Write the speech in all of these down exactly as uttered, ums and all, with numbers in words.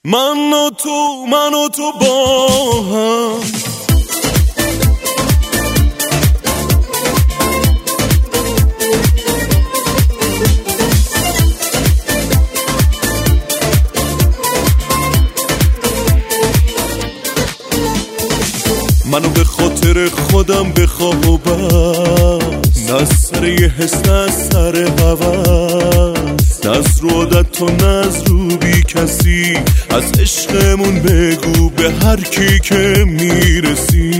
من و تو من و تو با هم منو به خاطر خودم بخواه و بس، نه از سر یه حس نه از سر هوس، نه از رو عادت تو نه از رو بی کسی. از عشقمون بگو به هر کی که میرسی.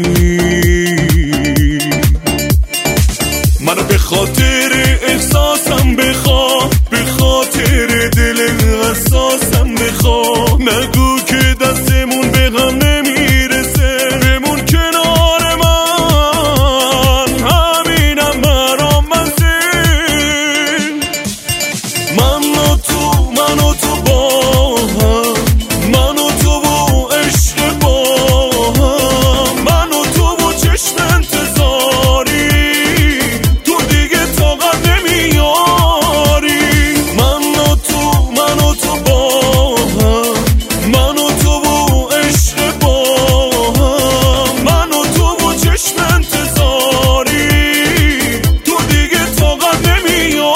منو به خاطر احساسم بخواه، به خاطر دل حساسم بخواه. نگو که دستمون به هم نمیرسه، بمون کنار من، همینم برام منزل. من و تو من و تو با هم، من و تو و عشق با هم، من و تو و چشم انتظاری، تو دیگه طاقت نمیاری. من و تو من و تو با هم، من و تو و عشق با هم، من و تو و چشم انتظاری، تو دیگه طاقت نمیاری.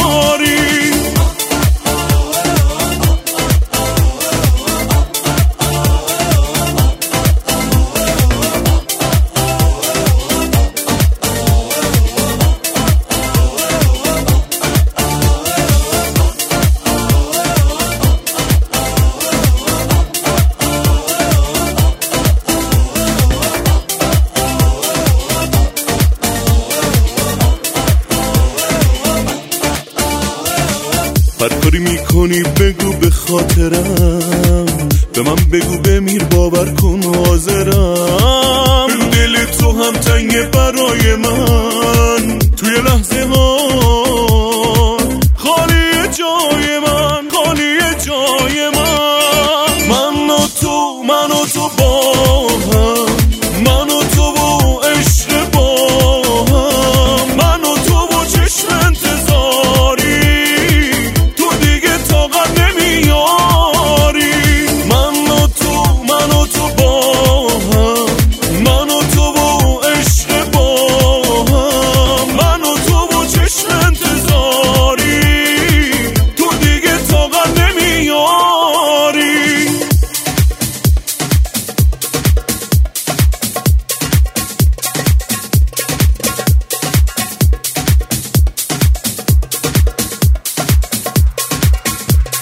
هر کاری میکنی بگو به خاطرم، به من بگو بمیر باور کن حاضرم. بگو دل تو هم تنگه برای من، توی لحظه ها خالی جای من، خالی جای من. من و تو من و تو با هم، من و تو و عشق با هم، من و تو و چشم انتظاری، تو دیگه طاقت نمیاری. من و تو من و تو با هم، من و تو و عشق با هم، من و تو و چشم انتظاری، تو دیگه طاقت نمیاری.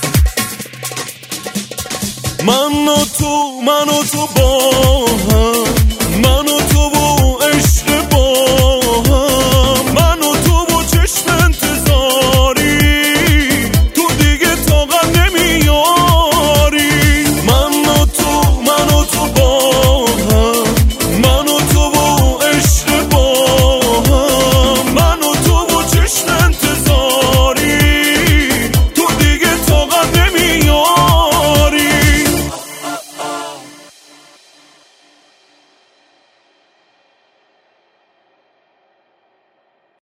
من و تو من و تو با هم.